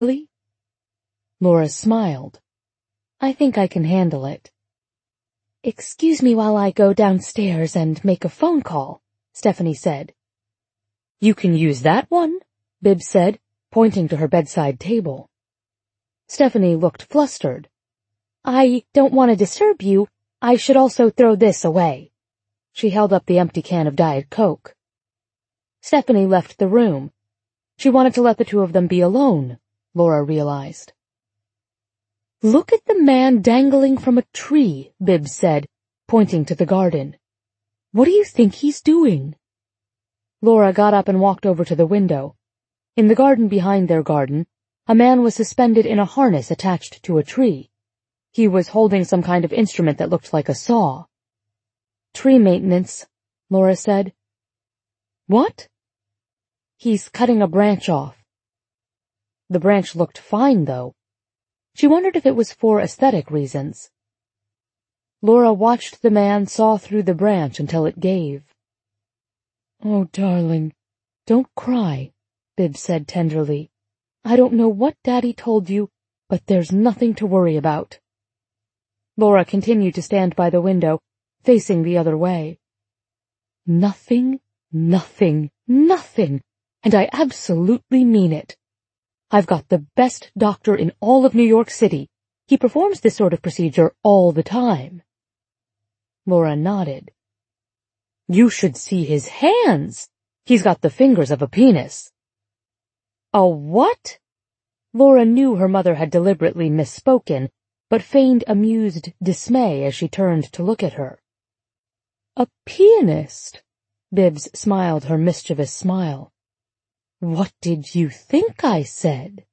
Really? Laura smiled. I think I can handle it. Excuse me while I go downstairs and make a phone call, Stephanie said. You can use that one, Bibbs said, pointing to her bedside table. Stephanie looked flustered. I don't want to disturb you. I should also throw this away. She held up the empty can of Diet Coke. Stephanie left the room. She wanted to let the two of them be alone, Laura realized. Look at the man dangling from a tree, Bibbs said, pointing to the garden. What do you think he's doing? Laura got up and walked over to the window. In the garden behind their garden, a man was suspended in a harness attached to a tree. He was holding some kind of instrument that looked like a saw. Tree maintenance, Laura said. What? He's cutting a branch off. The branch looked fine, though. She wondered if it was for aesthetic reasons. Laura watched the man saw through the branch until it gave. Oh, darling, don't cry, Bibbs said tenderly. I don't know what Daddy told you, but there's nothing to worry about. Laura continued to stand by the window, facing the other way. Nothing, nothing, nothing, and I absolutely mean it. I've got the best doctor in all of New York City. He performs this sort of procedure all the time. Laura nodded. You should see his hands. He's got the fingers of a penis. A what? Laura knew her mother had deliberately misspoken, but feigned amused dismay as she turned to look at her. A pianist? Bibbs smiled her mischievous smile. What did you think I said?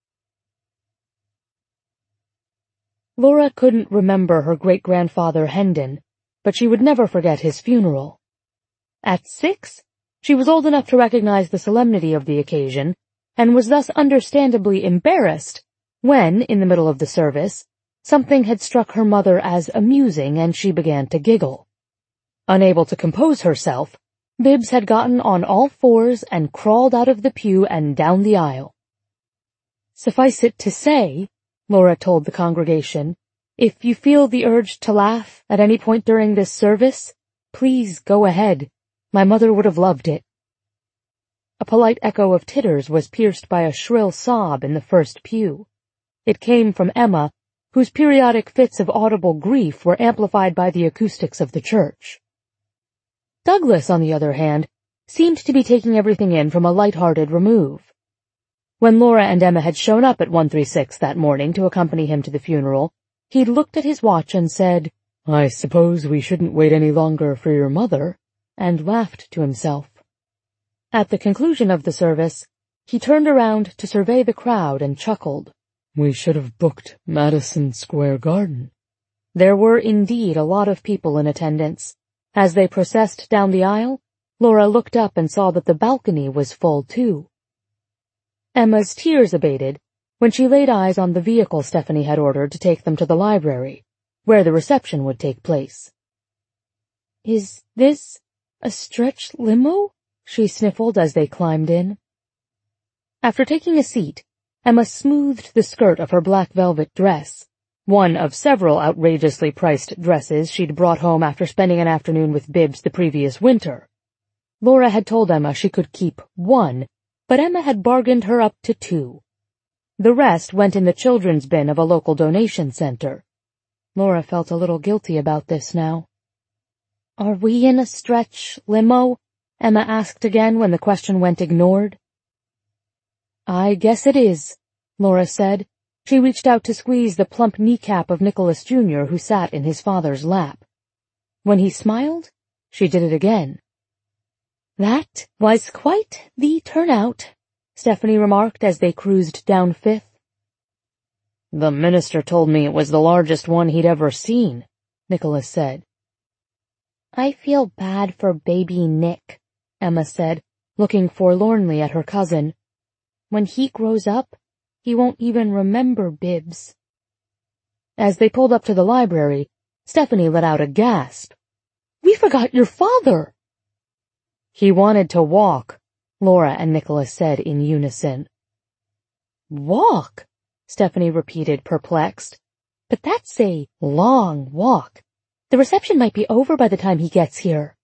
Laura couldn't remember her great-grandfather Hendon, but she would never forget his funeral. At 6, she was old enough to recognize the solemnity of the occasion, and was thus understandably embarrassed when, in the middle of the service, something had struck her mother as amusing and she began to giggle. Unable to compose herself, Bibbs had gotten on all fours and crawled out of the pew and down the aisle. Suffice it to say, Laura told the congregation, if you feel the urge to laugh at any point during this service, please go ahead. My mother would have loved it. A polite echo of titters was pierced by a shrill sob in the first pew. It came from Emma, whose periodic fits of audible grief were amplified by the acoustics of the church. Douglas, on the other hand, seemed to be taking everything in from a light-hearted remove. When Laura and Emma had shown up at 136 that morning to accompany him to the funeral, he'd looked at his watch and said, I suppose we shouldn't wait any longer for your mother, and laughed to himself. At the conclusion of the service, he turned around to survey the crowd and chuckled. We should have booked Madison Square Garden. There were indeed a lot of people in attendance. As they processed down the aisle, Laura looked up and saw that the balcony was full too. Emma's tears abated when she laid eyes on the vehicle Stephanie had ordered to take them to the library, where the reception would take place. Is this a stretch limo? She sniffled as they climbed in. After taking a seat, Emma smoothed the skirt of her black velvet dress, one of several outrageously priced dresses she'd brought home after spending an afternoon with Bibbs the previous winter. Laura had told Emma she could keep one, but Emma had bargained her up to 2. The rest went in the children's bin of a local donation center. Laura felt a little guilty about this now. Are we in a stretch limo? Emma asked again when the question went ignored. I guess it is, Laura said. She reached out to squeeze the plump kneecap of Nicholas Jr., who sat in his father's lap. When he smiled, she did it again. That was quite the turnout, Stephanie remarked as they cruised down Fifth. The minister told me it was the largest one he'd ever seen, Nicholas said. I feel bad for baby Nick, Emma said, looking forlornly at her cousin. When he grows up, he won't even remember Bibbs. As they pulled up to the library, Stephanie let out a gasp. We forgot your father! He wanted to walk, Laura and Nicholas said in unison. Walk, Stephanie repeated, perplexed. But that's a long walk. The reception might be over by the time he gets here.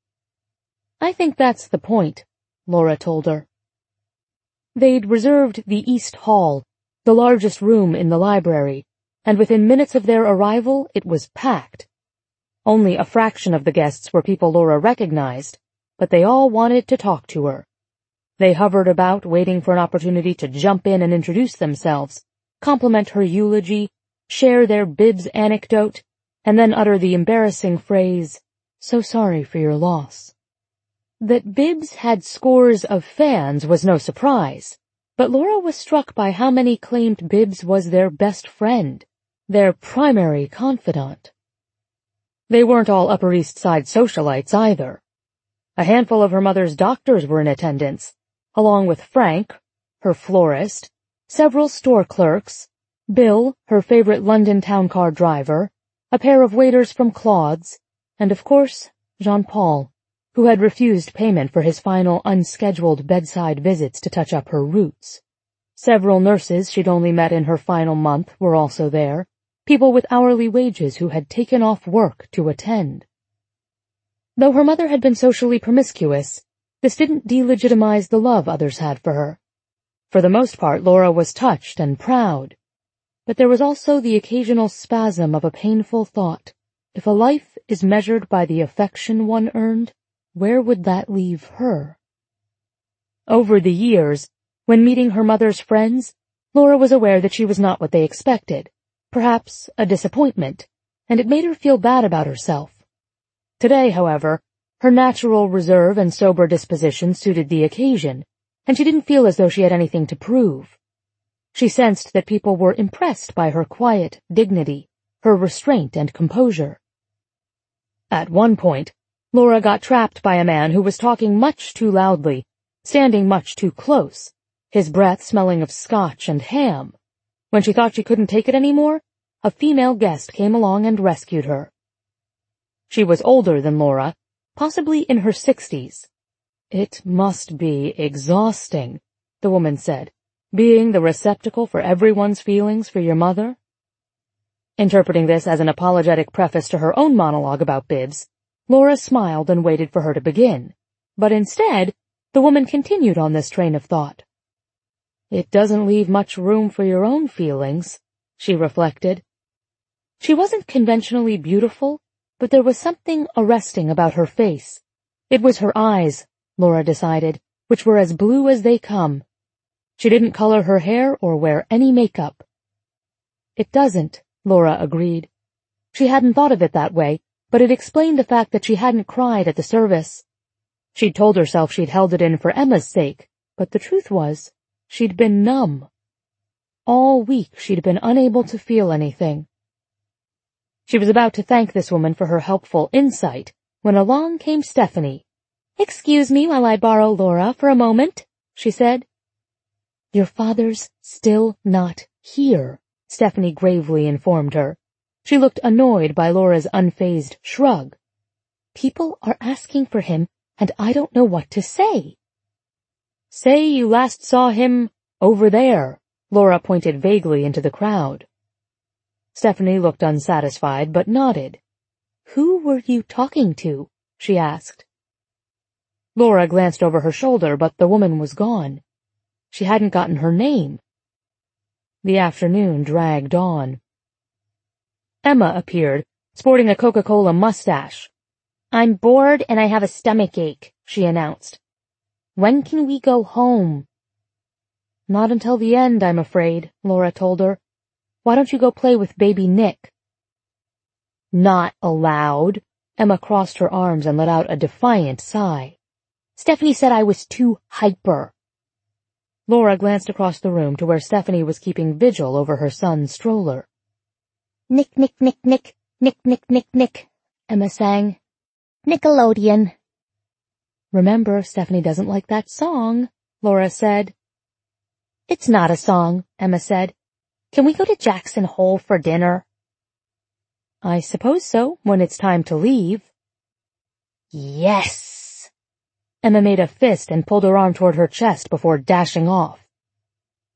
I think that's the point, Laura told her. They'd reserved the East Hall, the largest room in the library, and within minutes of their arrival it was packed. Only a fraction of the guests were people Laura recognized, but they all wanted to talk to her. They hovered about, waiting for an opportunity to jump in and introduce themselves, compliment her eulogy, share their Bibbs anecdote, and then utter the embarrassing phrase, "So sorry for your loss." That Bibbs had scores of fans was no surprise, but Laura was struck by how many claimed Bibbs was their best friend, their primary confidant. They weren't all Upper East Side socialites either. A handful of her mother's doctors were in attendance, along with Frank, her florist, several store clerks, Bill, her favorite London town car driver, a pair of waiters from Claude's, and of course, Jean-Paul, who had refused payment for his final unscheduled bedside visits to touch up her roots. Several nurses she'd only met in her final month were also there, people with hourly wages who had taken off work to attend. Though her mother had been socially promiscuous, this didn't delegitimize the love others had for her. For the most part, Laura was touched and proud. But there was also the occasional spasm of a painful thought. If a life is measured by the affection one earned, where would that leave her? Over the years, when meeting her mother's friends, Laura was aware that she was not what they expected, perhaps a disappointment, and it made her feel bad about herself. Today, however, her natural reserve and sober disposition suited the occasion, and she didn't feel as though she had anything to prove. She sensed that people were impressed by her quiet dignity, her restraint and composure. At one point, Laura got trapped by a man who was talking much too loudly, standing much too close, his breath smelling of scotch and ham. When she thought she couldn't take it anymore, a female guest came along and rescued her. She was older than Laura, possibly in her 60s. "It must be exhausting," the woman said, "being the receptacle for everyone's feelings for your mother." Interpreting this as an apologetic preface to her own monologue about Bibbs, Laura smiled and waited for her to begin. But instead, the woman continued on this train of thought. "It doesn't leave much room for your own feelings," she reflected. She wasn't conventionally beautiful, but there was something arresting about her face. It was her eyes, Laura decided, which were as blue as they come. She didn't color her hair or wear any makeup. "It doesn't," Laura agreed. She hadn't thought of it that way, but it explained the fact that she hadn't cried at the service. She'd told herself she'd held it in for Emma's sake, but the truth was, she'd been numb. All week she'd been unable to feel anything. She was about to thank this woman for her helpful insight when along came Stephanie. "Excuse me while I borrow Laura for a moment," she said. "Your father's still not here," Stephanie gravely informed her. She looked annoyed by Laura's unfazed shrug. "People are asking for him, and I don't know what to say." "Say you last saw him over there," Laura pointed vaguely into the crowd. Stephanie looked unsatisfied, but nodded. "Who were you talking to?" she asked. Laura glanced over her shoulder, but the woman was gone. She hadn't gotten her name. The afternoon dragged on. Emma appeared, sporting a Coca-Cola mustache. "I'm bored and I have a stomachache," she announced. "When can we go home?" "Not until the end, I'm afraid," Laura told her. "Why don't you go play with baby Nick?" "Not allowed." Emma crossed her arms and let out a defiant sigh. "Stephanie said I was too hyper." Laura glanced across the room to where Stephanie was keeping vigil over her son's stroller. "Nick, Nick, Nick, Nick, Nick, Nick, Nick, Nick," Emma sang. "Nickelodeon." "Remember, Stephanie doesn't like that song," Laura said. "It's not a song," Emma said. "Can we go to Jackson Hole for dinner?" "I suppose so, when it's time to leave." "Yes!" Emma made a fist and pulled her arm toward her chest before dashing off.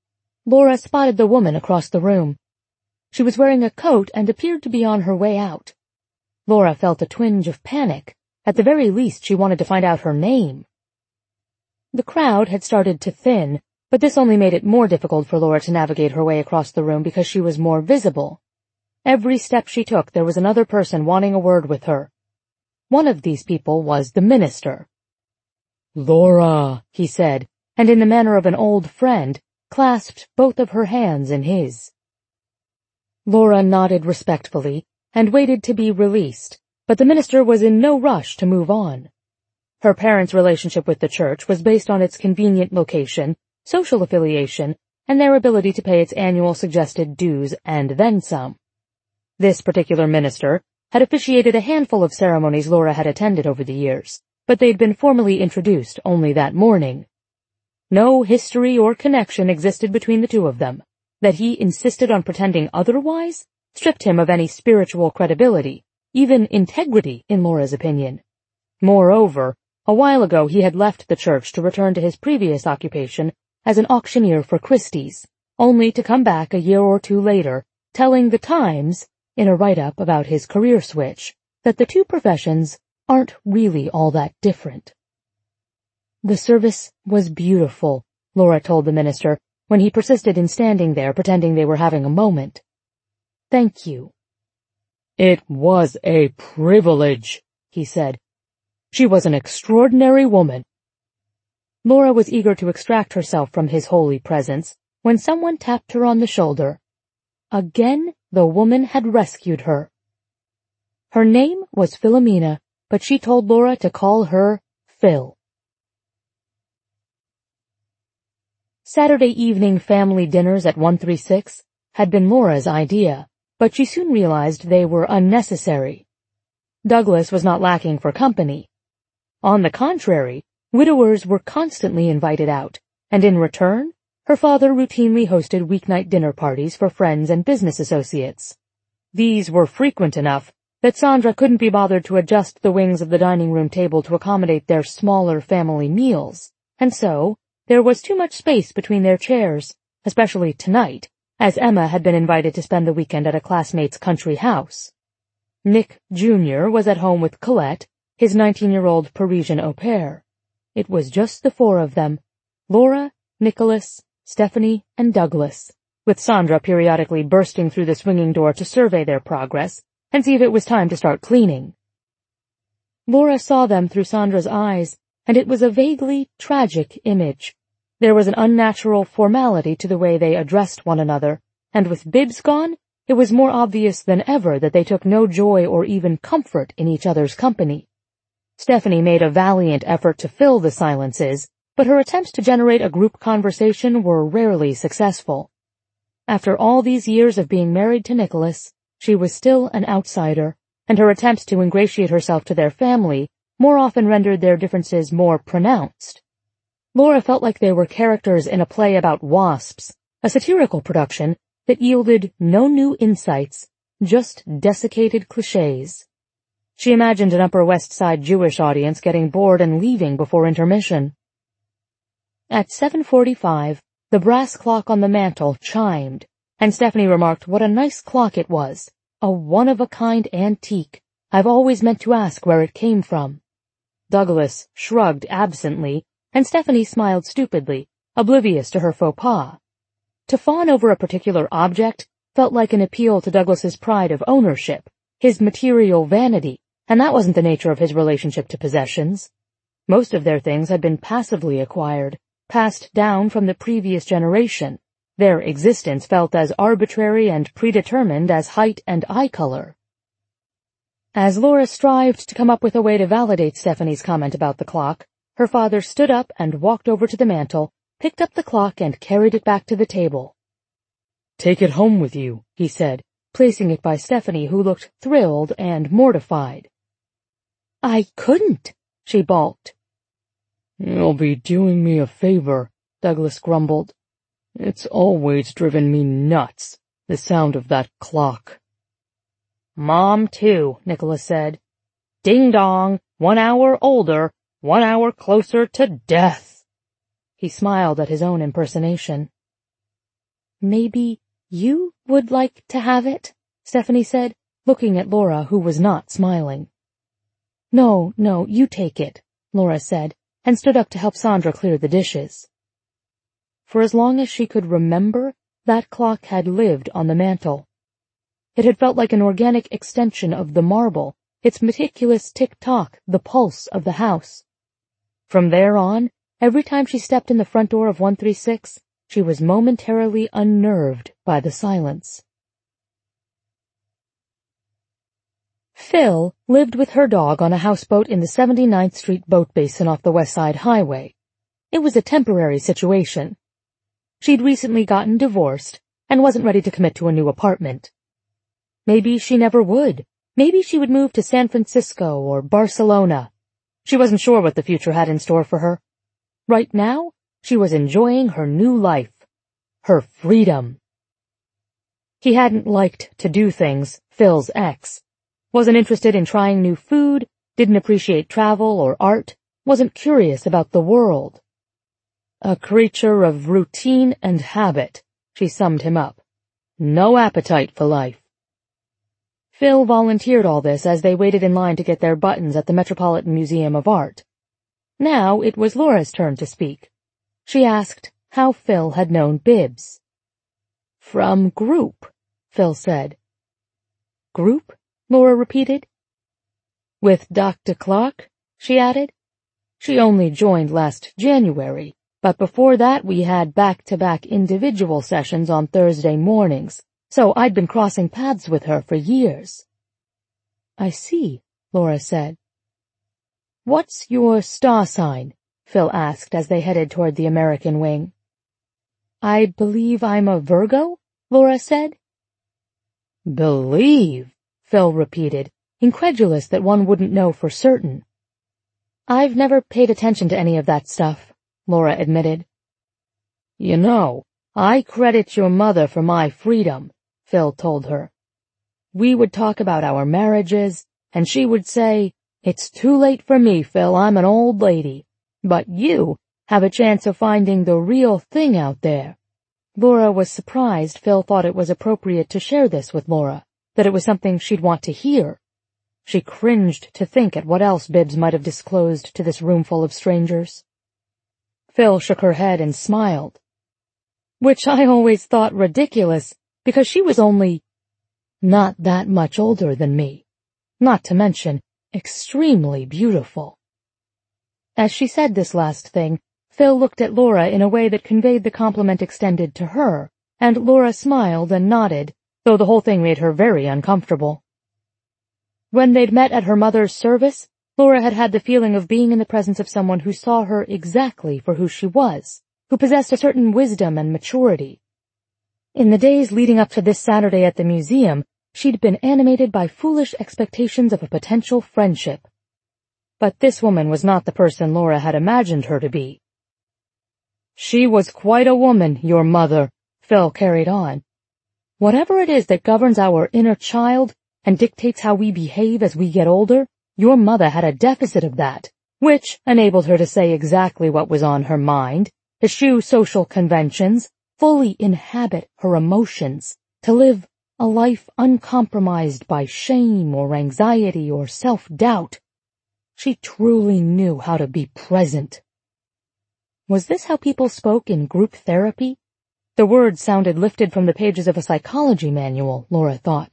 Laura spotted the woman across the room. She was wearing a coat and appeared to be on her way out. Laura felt a twinge of panic. At the very least, she wanted to find out her name. The crowd had started to thin, but this only made it more difficult for Laura to navigate her way across the room because she was more visible. Every step she took, there was another person wanting a word with her. One of these people was the minister. "Laura," he said, and in the manner of an old friend, clasped both of her hands in his. Laura nodded respectfully and waited to be released, but the minister was in no rush to move on. Her parents' relationship with the church was based on its convenient location, social affiliation, and their ability to pay its annual suggested dues and then some. This particular minister had officiated a handful of ceremonies Laura had attended over the years, but they'd been formally introduced only that morning. No history or connection existed between the two of them. That he insisted on pretending otherwise stripped him of any spiritual credibility, even integrity in Laura's opinion. Moreover, a while ago he had left the church to return to his previous occupation as an auctioneer for Christie's, only to come back a year or two later, telling the Times, in a write-up about his career switch, that the two professions aren't really all that different. The service was beautiful, Laura told the minister, when he persisted in standing there pretending they were having a moment. "Thank you." "It was a privilege," he said. "She was an extraordinary woman." Laura was eager to extract herself from his holy presence when someone tapped her on the shoulder. Again, the woman had rescued her. Her name was Philomena, but she told Laura to call her Phil. Saturday evening family dinners at 136 had been Laura's idea, but she soon realized they were unnecessary. Douglas was not lacking for company. On the contrary, widowers were constantly invited out, and in return, her father routinely hosted weeknight dinner parties for friends and business associates. These were frequent enough that Sandra couldn't be bothered to adjust the wings of the dining room table to accommodate their smaller family meals, and so there was too much space between their chairs, especially tonight, as Emma had been invited to spend the weekend at a classmate's country house. Nick, Jr. was at home with Colette, his 19-year-old Parisian au pair. It was just the four of them, Laura, Nicholas, Stephanie, and Douglas, with Sandra periodically bursting through the swinging door to survey their progress and see if it was time to start cleaning. Laura saw them through Sandra's eyes, and it was a vaguely tragic image. There was an unnatural formality to the way they addressed one another, and with Bibbs gone, it was more obvious than ever that they took no joy or even comfort in each other's company. Stephanie made a valiant effort to fill the silences, but her attempts to generate a group conversation were rarely successful. After all these years of being married to Nicholas, she was still an outsider, and her attempts to ingratiate herself to their family more often rendered their differences more pronounced. Laura felt like they were characters in a play about wasps, a satirical production that yielded no new insights, just desiccated clichés. She imagined an Upper West Side Jewish audience getting bored and leaving before intermission. At 7:45, the brass clock on the mantel chimed, and Stephanie remarked what a nice clock it was, a one-of-a-kind antique. I've always meant to ask where it came from. Douglas shrugged absently, and Stephanie smiled stupidly, oblivious to her faux pas. To fawn over a particular object felt like an appeal to Douglas's pride of ownership, his material vanity, and that wasn't the nature of his relationship to possessions. Most of their things had been passively acquired, passed down from the previous generation. Their existence felt as arbitrary and predetermined as height and eye color. As Laura strived to come up with a way to validate Stephanie's comment about the clock, her father stood up and walked over to the mantel, picked up the clock and carried it back to the table. "Take it home with you," he said, placing it by Stephanie, who looked thrilled and mortified. "I couldn't," she balked. "You'll be doing me a favor," Douglas grumbled. "It's always driven me nuts, the sound of that clock." "Mom, too," Nicholas said. "Ding-dong, 1 hour older, 1 hour closer to death." He smiled at his own impersonation. Maybe you would like to have it? Stephanie said, looking at Laura, who was not smiling. No, you take it, Laura said, and stood up to help Sandra clear the dishes. For as long as she could remember, that clock had lived on the mantel. It had felt like an organic extension of the marble, its meticulous tick-tock, the pulse of the house. From there on, every time she stepped in the front door of 136, she was momentarily unnerved by the silence. Phil lived with her dog on a houseboat in the 79th Street boat basin off the West Side Highway. It was a temporary situation. She'd recently gotten divorced and wasn't ready to commit to a new apartment. Maybe she never would. Maybe she would move to San Francisco or Barcelona. She wasn't sure what the future had in store for her. Right now, she was enjoying her new life. Her freedom. He hadn't liked to do things, Phil's ex. Wasn't interested in trying new food, didn't appreciate travel or art, wasn't curious about the world. A creature of routine and habit, she summed him up. No appetite for life. Phil volunteered all this as they waited in line to get their buttons at the Metropolitan Museum of Art. Now it was Laura's turn to speak. She asked how Phil had known Bibbs. From group, Phil said. Group? Laura repeated. With Dr. Clark, she added. She only joined last January, but before that we had back-to-back individual sessions on Thursday mornings, so I'd been crossing paths with her for years. I see, Laura said. What's your star sign? Phil asked as they headed toward the American wing. I believe I'm a Virgo, Laura said. Believe, Phil repeated, incredulous that one wouldn't know for certain. I've never paid attention to any of that stuff, Laura admitted. You know, I credit your mother for my freedom, Phil told her. We would talk about our marriages, and she would say, It's too late for me, Phil, I'm an old lady. But you have a chance of finding the real thing out there. Laura was surprised Phil thought it was appropriate to share this with Laura, that it was something she'd want to hear. She cringed to think at what else Bibbs might have disclosed to this roomful of strangers. Phil shook her head and smiled. Which I always thought ridiculous, because she was only not that much older than me, not to mention extremely beautiful. As she said this last thing, Phil looked at Laura in a way that conveyed the compliment extended to her, and Laura smiled and nodded, though the whole thing made her very uncomfortable. When they'd met at her mother's service, Laura had had the feeling of being in the presence of someone who saw her exactly for who she was, who possessed a certain wisdom and maturity. In the days leading up to this Saturday at the museum, she'd been animated by foolish expectations of a potential friendship. But this woman was not the person Laura had imagined her to be. She was quite a woman, your mother, Phil carried on. Whatever it is that governs our inner child and dictates how we behave as we get older, your mother had a deficit of that, which enabled her to say exactly what was on her mind, eschew social conventions, fully inhabit her emotions, to live a life uncompromised by shame or anxiety or self-doubt. She truly knew how to be present. Was this how people spoke in group therapy? The words sounded lifted from the pages of a psychology manual, Laura thought.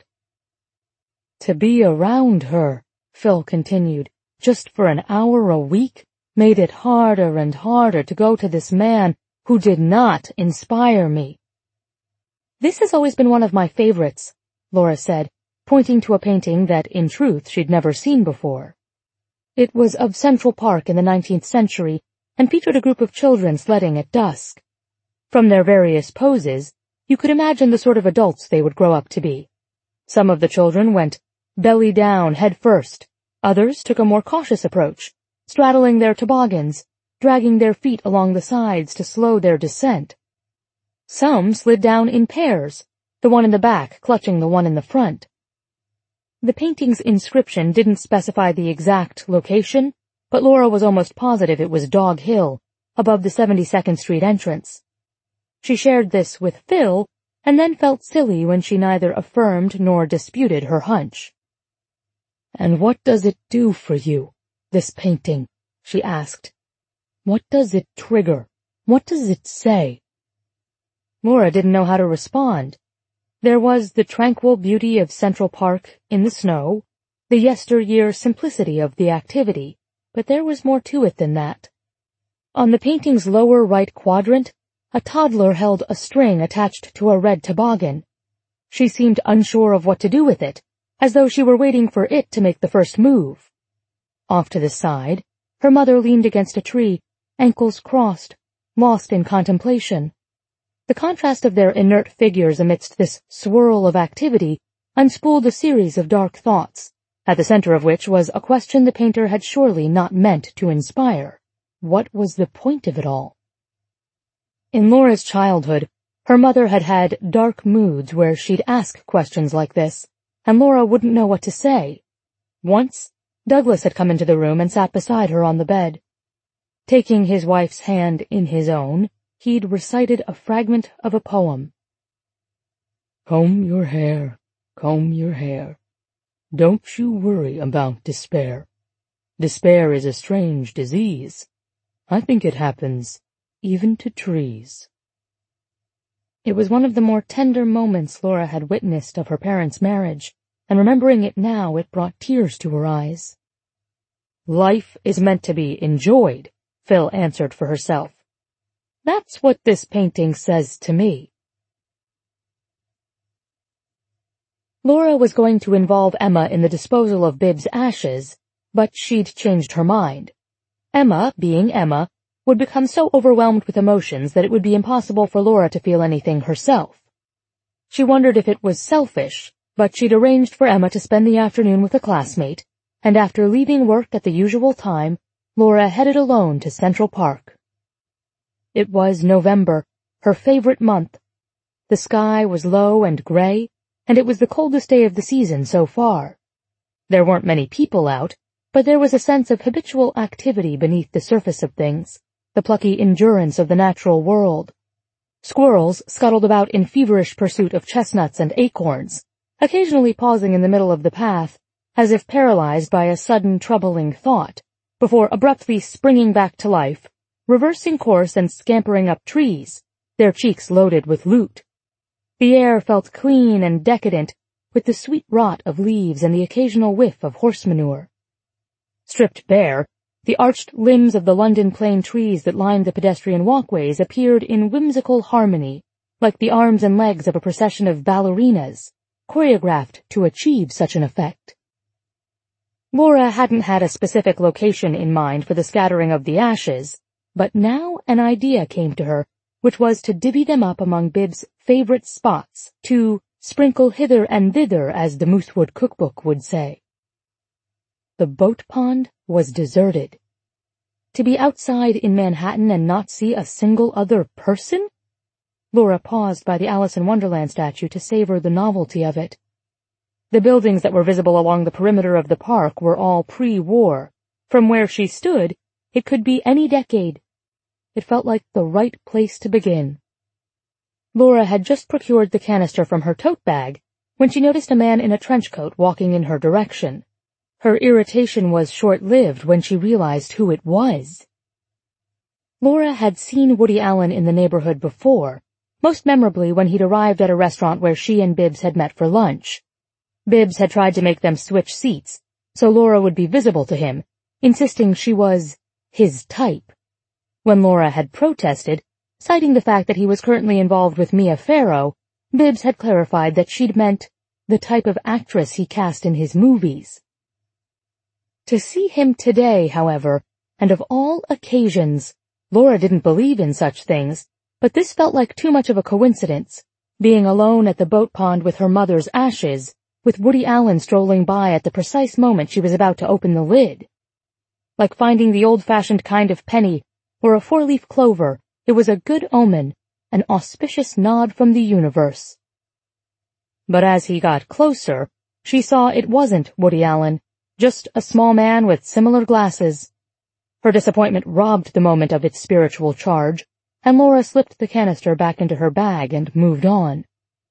To be around her, Phil continued, just for an hour a week, made it harder and harder to go to this man who did not inspire me. This has always been one of my favorites, Laura said, pointing to a painting that, in truth, she'd never seen before. It was of Central Park in the 19th century and featured a group of children sledding at dusk. From their various poses, you could imagine the sort of adults they would grow up to be. Some of the children went belly down, head first. Others took a more cautious approach, straddling their toboggans, dragging their feet along the sides to slow their descent. Some slid down in pairs, the one in the back clutching the one in the front. The painting's inscription didn't specify the exact location, but Laura was almost positive it was Dog Hill, above the 72nd Street entrance. She shared this with Phil and then felt silly when she neither affirmed nor disputed her hunch. "And what does it do for you, this painting?" she asked. "What does it trigger? What does it say?" Laura didn't know how to respond. There was the tranquil beauty of Central Park in the snow, the yesteryear simplicity of the activity, but there was more to it than that. On the painting's lower right quadrant, a toddler held a string attached to a red toboggan. She seemed unsure of what to do with it, as though she were waiting for it to make the first move. Off to the side, her mother leaned against a tree, ankles crossed, lost in contemplation. The contrast of their inert figures amidst this swirl of activity unspooled a series of dark thoughts, at the center of which was a question the painter had surely not meant to inspire. What was the point of it all? In Laura's childhood, her mother had had dark moods where she'd ask questions like this, and Laura wouldn't know what to say. Once, Douglas had come into the room and sat beside her on the bed. Taking his wife's hand in his own, he'd recited a fragment of a poem. "Comb your hair, comb your hair. Don't you worry about despair. Despair is a strange disease. I think it happens even to trees." It was one of the more tender moments Laura had witnessed of her parents' marriage, and remembering it now, it brought tears to her eyes. "Life is meant to be enjoyed," Phil answered for herself. "That's what this painting says to me." Laura was going to involve Emma in the disposal of Bibbs' ashes, but she'd changed her mind. Emma, being Emma, would become so overwhelmed with emotions that it would be impossible for Laura to feel anything herself. She wondered if it was selfish, but she'd arranged for Emma to spend the afternoon with a classmate, and after leaving work at the usual time, Laura headed alone to Central Park. It was November, her favorite month. The sky was low and gray, and it was the coldest day of the season so far. There weren't many people out, but there was a sense of habitual activity beneath the surface of things, the plucky endurance of the natural world. Squirrels scuttled about in feverish pursuit of chestnuts and acorns, occasionally pausing in the middle of the path, as if paralyzed by a sudden troubling thought, before abruptly springing back to life, reversing course and scampering up trees, their cheeks loaded with loot. The air felt clean and decadent, with the sweet rot of leaves and the occasional whiff of horse manure. Stripped bare, the arched limbs of the London plane trees that lined the pedestrian walkways appeared in whimsical harmony, like the arms and legs of a procession of ballerinas, choreographed to achieve such an effect. Laura hadn't had a specific location in mind for the scattering of the ashes, but now an idea came to her, which was to divvy them up among Bibbs' favorite spots, to sprinkle hither and thither, as the Moosewood cookbook would say. The boat pond was deserted. To be outside in Manhattan and not see a single other person? Laura paused by the Alice in Wonderland statue to savor the novelty of it. The buildings that were visible along the perimeter of the park were all pre-war. From where she stood, it could be any decade. It felt like the right place to begin. Laura had just procured the canister from her tote bag when she noticed a man in a trench coat walking in her direction. Her irritation was short-lived when she realized who it was. Laura had seen Woody Allen in the neighborhood before, most memorably when he'd arrived at a restaurant where she and Bibbs had met for lunch. Bibbs had tried to make them switch seats, so Laura would be visible to him, insisting she was his type. When Laura had protested, citing the fact that he was currently involved with Mia Farrow, Bibbs had clarified that she'd meant the type of actress he cast in his movies. To see him today, however, and of all occasions, Laura didn't believe in such things, but this felt like too much of a coincidence, being alone at the boat pond with her mother's ashes, with Woody Allen strolling by at the precise moment she was about to open the lid. Like finding the old-fashioned kind of penny or a four-leaf clover, it was a good omen, an auspicious nod from the universe. But as he got closer, she saw it wasn't Woody Allen, just a small man with similar glasses. Her disappointment robbed the moment of its spiritual charge, and Laura slipped the canister back into her bag and moved on.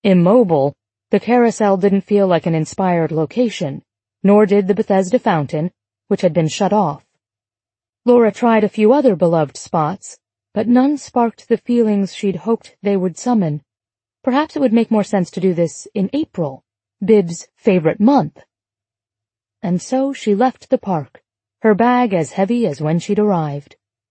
Immobile, the carousel didn't feel like an inspired location, nor did the Bethesda fountain, which had been shut off. Laura tried a few other beloved spots, but none sparked the feelings she'd hoped they would summon. Perhaps it would make more sense to do this in April, Bibb's favorite month. And so she left the park, her bag as heavy as when she'd arrived.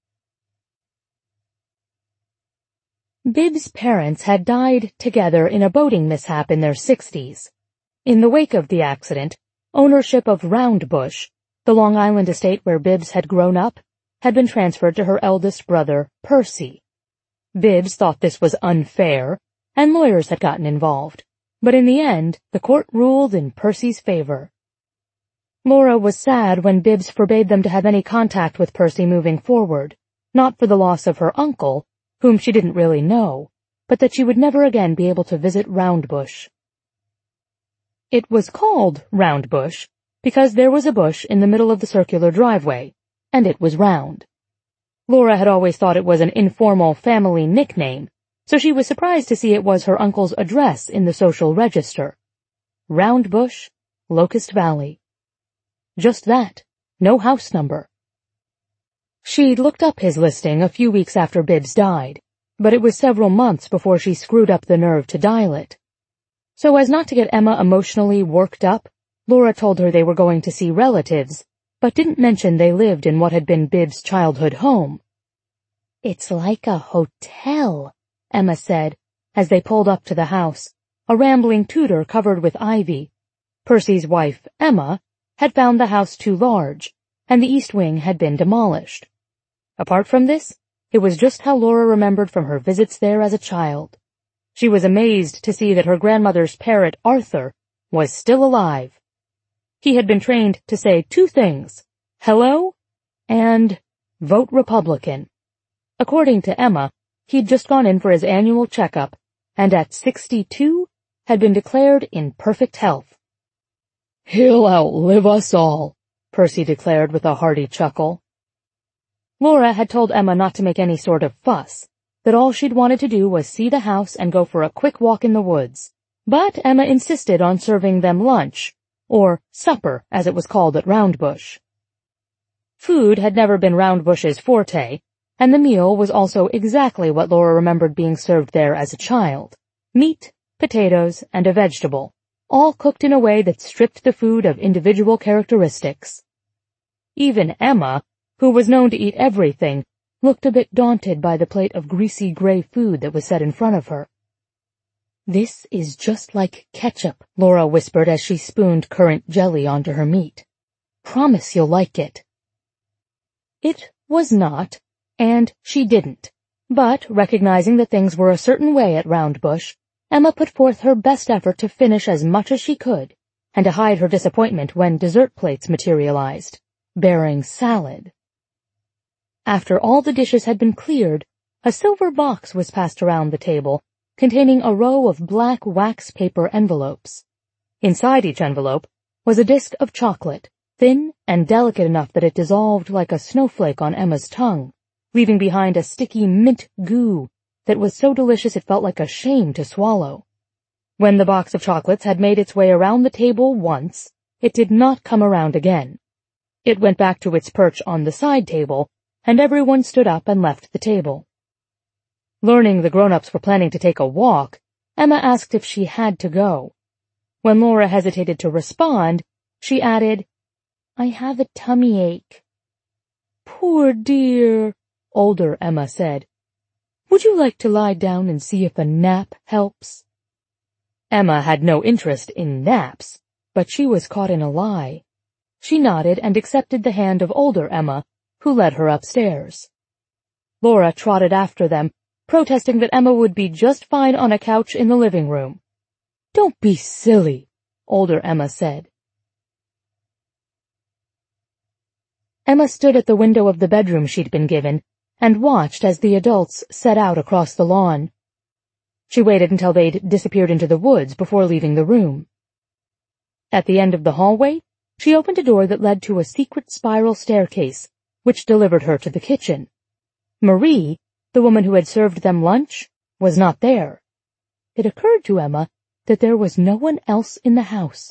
Bibb's parents had died together in a boating mishap in their 60s. In the wake of the accident, ownership of Roundbush, the Long Island estate where Bibbs had grown up, had been transferred to her eldest brother, Percy. Bibbs thought this was unfair, and lawyers had gotten involved, but in the end, the court ruled in Percy's favor. Laura was sad when Bibbs forbade them to have any contact with Percy moving forward, not for the loss of her uncle, whom she didn't really know, but that she would never again be able to visit Roundbush. It was called Roundbush because there was a bush in the middle of the circular driveway, and it was round. Laura had always thought it was an informal family nickname, so she was surprised to see it was her uncle's address in the social register. Roundbush, Locust Valley. Just that, no house number. She'd looked up his listing a few weeks after Bibbs died, but it was several months before she screwed up the nerve to dial it. So as not to get Emma emotionally worked up, Laura told her they were going to see relatives, but didn't mention they lived in what had been Bibbs' childhood home. "It's like a hotel," Emma said, as they pulled up to the house, a rambling Tudor covered with ivy. Percy's wife, Emma, had found the house too large, and the east wing had been demolished. Apart from this, it was just how Laura remembered from her visits there as a child. She was amazed to see that her grandmother's parrot, Arthur, was still alive. He had been trained to say two things, hello and vote Republican. According to Emma, he'd just gone in for his annual checkup, and at 62 had been declared in perfect health. "He'll outlive us all," Percy declared with a hearty chuckle. Laura had told Emma not to make any sort of fuss, that all she'd wanted to do was see the house and go for a quick walk in the woods, but Emma insisted on serving them lunch, or supper as it was called at Roundbush. Food had never been Roundbush's forte, and the meal was also exactly what Laura remembered being served there as a child: meat, potatoes, and a vegetable, all cooked in a way that stripped the food of individual characteristics. Even Emma, who was known to eat everything, looked a bit daunted by the plate of greasy gray food that was set in front of her. "This is just like ketchup," Laura whispered as she spooned currant jelly onto her meat. "Promise you'll like it." It was not, and she didn't. But, recognizing that things were a certain way at Roundbush, Emma put forth her best effort to finish as much as she could, and to hide her disappointment when dessert plates materialized, bearing salad. After all the dishes had been cleared, a silver box was passed around the table, containing a row of black wax paper envelopes. Inside each envelope was a disc of chocolate, thin and delicate enough that it dissolved like a snowflake on Emma's tongue, leaving behind a sticky mint goo that was so delicious it felt like a shame to swallow. When the box of chocolates had made its way around the table once, it did not come around again. It went back to its perch on the side table, and everyone stood up and left the table. Learning the grown-ups were planning to take a walk, Emma asked if she had to go. When Laura hesitated to respond, she added, "I have a tummy ache." "Poor dear," older Emma said. "Would you like to lie down and see if a nap helps?" Emma had no interest in naps, but she was caught in a lie. She nodded and accepted the hand of older Emma, who led her upstairs. Laura trotted after them, protesting that Emma would be just fine on a couch in the living room. "Don't be silly," older Emma said. Emma stood at the window of the bedroom she'd been given and watched as the adults set out across the lawn. She waited until they'd disappeared into the woods before leaving the room. At the end of the hallway, she opened a door that led to a secret spiral staircase, which delivered her to the kitchen. Marie, the woman who had served them lunch, was not there. It occurred to Emma that there was no one else in the house.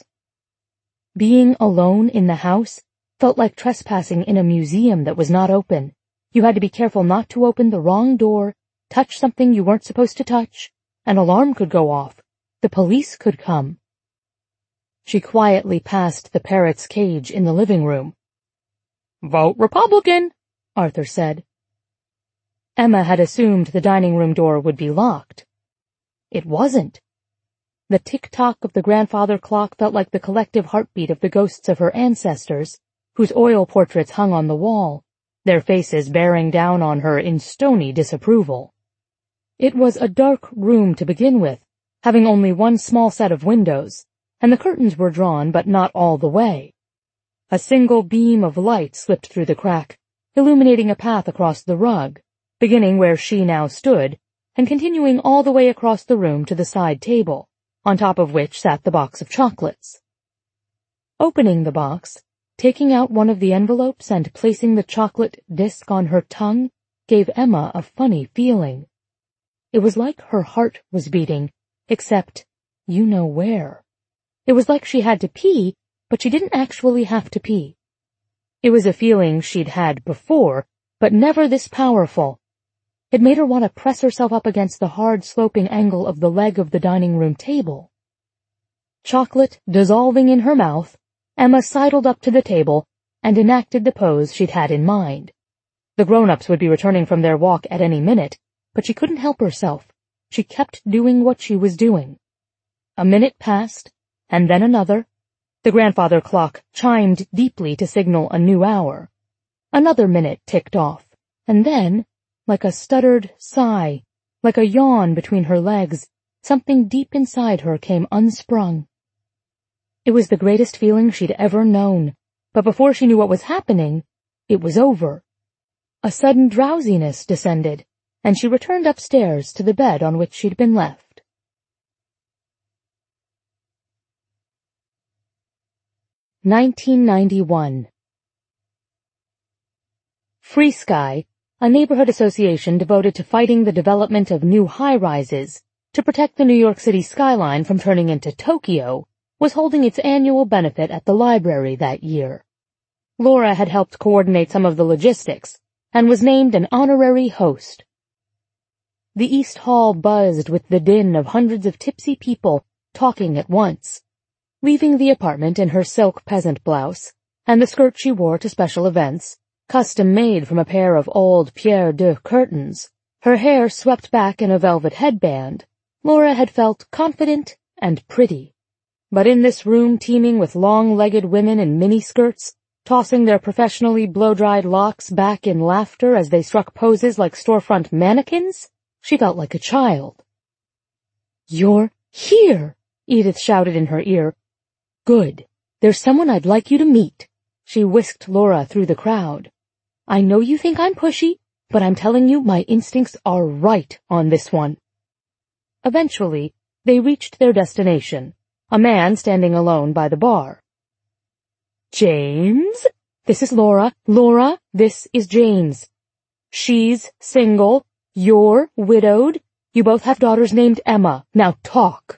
Being alone in the house felt like trespassing in a museum that was not open. You had to be careful not to open the wrong door, touch something you weren't supposed to touch. An alarm could go off. The police could come. She quietly passed the parrot's cage in the living room. "Vote Republican," Arthur said. Emma had assumed the dining room door would be locked. It wasn't. The tick-tock of the grandfather clock felt like the collective heartbeat of the ghosts of her ancestors, whose oil portraits hung on the wall, their faces bearing down on her in stony disapproval. It was a dark room to begin with, having only one small set of windows, and the curtains were drawn but not all the way. A single beam of light slipped through the crack, illuminating a path across the rug, beginning where she now stood, and continuing all the way across the room to the side table, on top of which sat the box of chocolates. Opening the box, taking out one of the envelopes and placing the chocolate disc on her tongue gave Emma a funny feeling. It was like her heart was beating, except you know where. It was like she had to pee, but she didn't actually have to pee. It was a feeling she'd had before, but never this powerful. It made her want to press herself up against the hard sloping angle of the leg of the dining room table. Chocolate dissolving in her mouth, Emma sidled up to the table and enacted the pose she'd had in mind. The grown-ups would be returning from their walk at any minute, but she couldn't help herself. She kept doing what she was doing. A minute passed, and then another. The grandfather clock chimed deeply to signal a new hour. Another minute ticked off, and then, like a stuttered sigh, like a yawn between her legs, something deep inside her came unsprung. It was the greatest feeling she'd ever known, but before she knew what was happening, it was over. A sudden drowsiness descended, and she returned upstairs to the bed on which she'd been left. (1991) Free Sky, a neighborhood association devoted to fighting the development of new high-rises to protect the New York City skyline from turning into Tokyo, was holding its annual benefit at the library that year. Laura had helped coordinate some of the logistics and was named an honorary host. The East Hall buzzed with the din of hundreds of tipsy people talking at once. Leaving the apartment in her silk peasant blouse and the skirt she wore to special events, custom-made from a pair of old Pierre de curtains, her hair swept back in a velvet headband, Laura had felt confident and pretty. But in this room teeming with long-legged women in miniskirts, tossing their professionally blow-dried locks back in laughter as they struck poses like storefront mannequins, she felt like a child. "You're here!" Edith shouted in her ear. "Good. There's someone I'd like you to meet." She whisked Laura through the crowd. "I know you think I'm pushy, but I'm telling you my instincts are right on this one." Eventually, they reached their destination, a man standing alone by the bar. "James? This is Laura. Laura, this is James. She's single. You're widowed. You both have daughters named Emma. Now talk."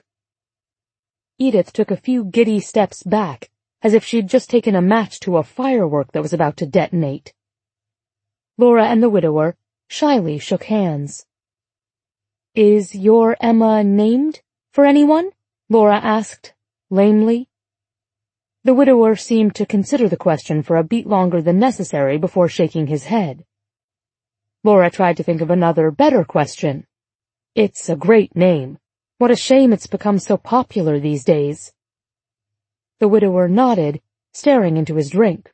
Edith took a few giddy steps back, as if she'd just taken a match to a firework that was about to detonate. Laura and the widower shyly shook hands. "Is your Emma named for anyone?" Laura asked, lamely. The widower seemed to consider the question for a beat longer than necessary before shaking his head. Laura tried to think of another, better question. "It's a great name. What a shame it's become so popular these days." The widower nodded, staring into his drink.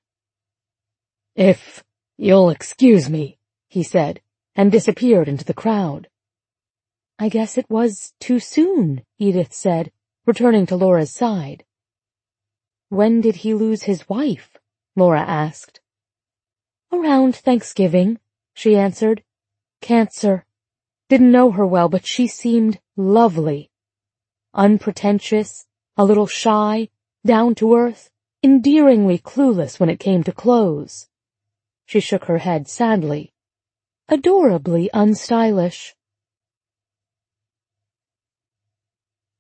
"If you'll excuse me," he said, and disappeared into the crowd. "I guess it was too soon," Edith said, returning to Laura's side. "When did he lose his wife?" Laura asked. "Around Thanksgiving," she answered. "Cancer. Didn't know her well, but she seemed lovely. Unpretentious, a little shy, down to earth, endearingly clueless when it came to clothes." She shook her head sadly. "Adorably unstylish."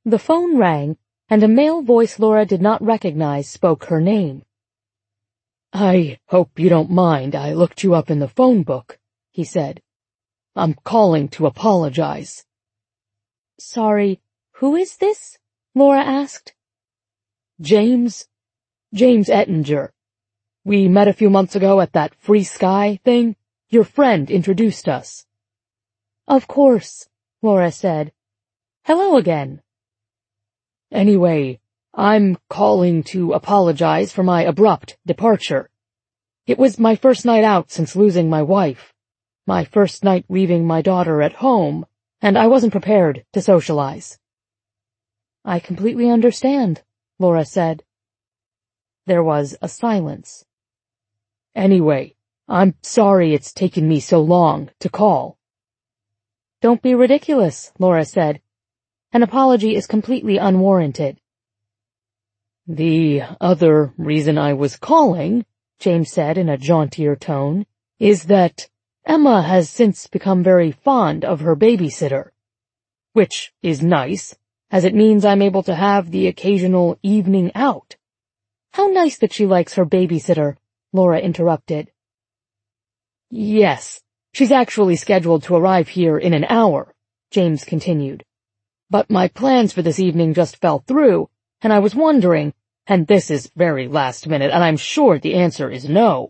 The phone rang, and a male voice Laura did not recognize spoke her name. "I hope you don't mind I looked you up in the phone book," he said. "I'm calling to apologize." "Sorry, who is this?" Laura asked. James Ettinger. We met a few months ago at that Free Sky thing. Your friend introduced us." "Of course," Laura said. "Hello again." "Anyway, I'm calling to apologize for my abrupt departure. It was my first night out since losing my wife, my first night leaving my daughter at home, and I wasn't prepared to socialize." "I completely understand," Laura said. There was a silence. "Anyway, I'm sorry it's taken me so long to call." "Don't be ridiculous," Laura said. "An apology is completely unwarranted." "The other reason I was calling," James said in a jauntier tone, "is that Emma has since become very fond of her babysitter. Which is nice, as it means I'm able to have the occasional evening out." "How nice that she likes her babysitter," Laura interrupted. "Yes, she's actually scheduled to arrive here in an hour," James continued. "But my plans for this evening just fell through, and I was wondering, and this is very last minute, and I'm sure the answer is no."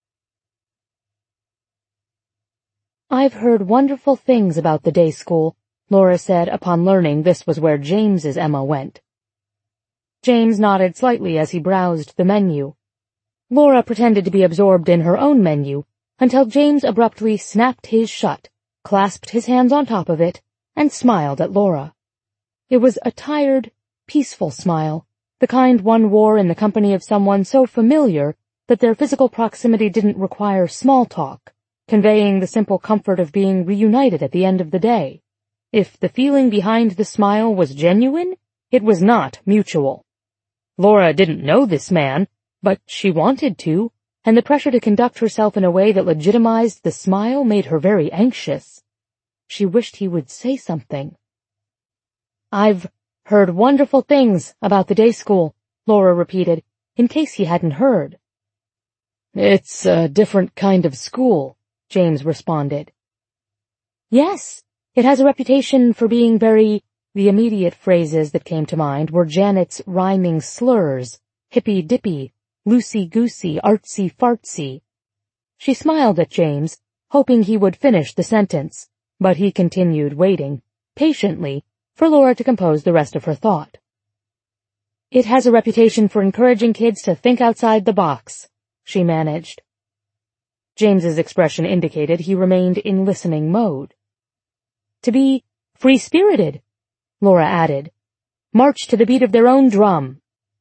"I've heard wonderful things about the day school," Laura said upon learning this was where James's Emma went. James nodded slightly as he browsed the menu. Laura pretended to be absorbed in her own menu until James abruptly snapped his shut, clasped his hands on top of it, and smiled at Laura. It was a tired, peaceful smile, the kind one wore in the company of someone so familiar that their physical proximity didn't require small talk, conveying the simple comfort of being reunited at the end of the day. If the feeling behind the smile was genuine, it was not mutual. Laura didn't know this man, but she wanted to, and the pressure to conduct herself in a way that legitimized the smile made her very anxious. She wished he would say something. "I've heard wonderful things about the day school," Laura repeated, in case he hadn't heard. "It's a different kind of school," James responded. "Yes, it has a reputation for being very—" The immediate phrases that came to mind were Janet's rhyming slurs, hippy-dippy, loosey-goosey, artsy-fartsy. She smiled at James, hoping he would finish the sentence, but he continued waiting, patiently, for Laura to compose the rest of her thought. "It has a reputation for encouraging kids to think outside the box," she managed. James's expression indicated he remained in listening mode. "To be free-spirited," Laura added. "March to the beat of their own drum."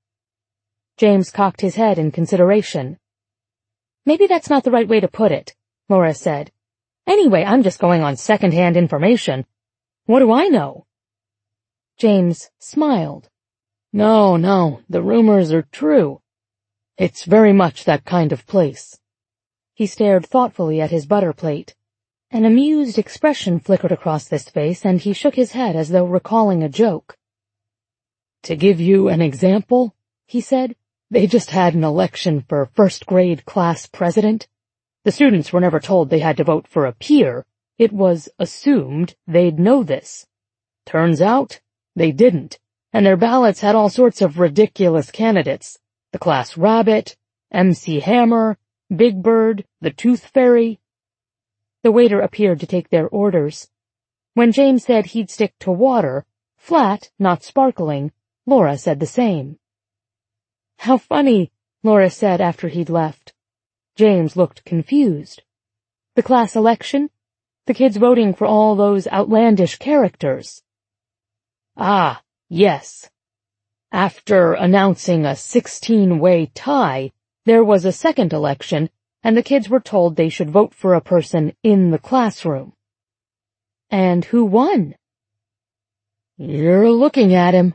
James cocked his head in consideration. "Maybe that's not the right way to put it," Laura said. "Anyway, I'm just going on second-hand information. What do I know?" James smiled. No, the rumors are true. It's very much that kind of place." He stared thoughtfully at his butter plate. An amused expression flickered across this face, and he shook his head as though recalling a joke. "To give you an example," he said, "they just had an election for first-grade class president. The students were never told they had to vote for a peer. It was assumed they'd know this. Turns out, they didn't, and their ballots had all sorts of ridiculous candidates. The class rabbit, MC Hammer, Big Bird, the Tooth Fairy." The waiter appeared to take their orders. When James said he'd stick to water, flat, not sparkling, Laura said the same. "How funny," Laura said after he'd left. James looked confused. "The class election? The kids voting for all those outlandish characters?" "Ah, yes. After announcing a 16-way tie, there was a second election, and the kids were told they should vote for a person in the classroom." "And who won?" "You're looking at him."